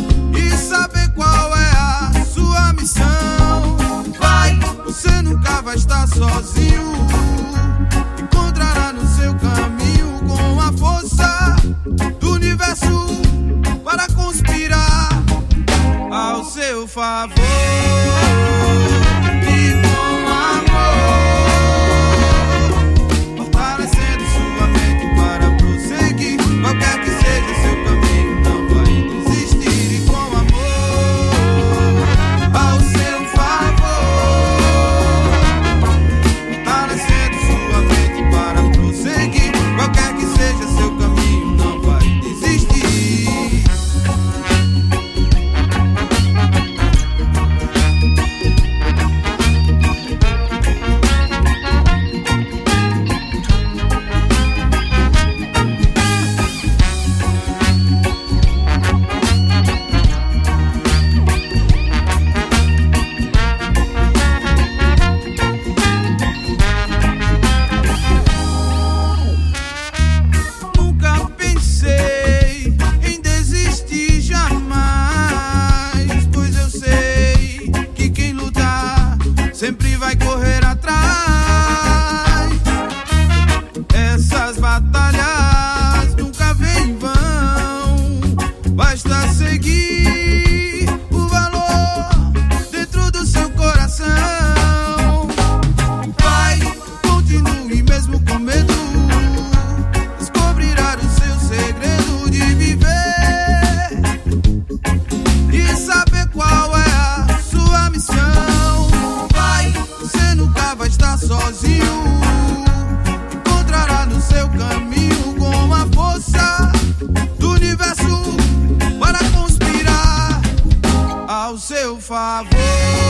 e saber qual é a sua missão. Vai, você nunca vai estar sozinho. Encontrará no seu caminho com a força do universo para conspirar ao seu favor. E com amor, fortalecendo sua mente para prosseguir. Qualquer que seja seu caminho, não vai desistir. E com amor, ao seu favor, fortalecendo sua mente para prosseguir. Qualquer que seja seu caminho, não vai desistir. Nunca pensei em desistir jamais, pois eu sei que quem lutar sempre vai correr atrás. Essas batalhas nunca vêm em vão, basta seguir o valor dentro do seu coração. Vai, continue mesmo com medo, descobrirá o seu segredo de viver e saber qual é a sua missão. Vai, você nunca vai estar sozinho. Encontrará no seu caminho com a força do universo para conspirar ao seu favor.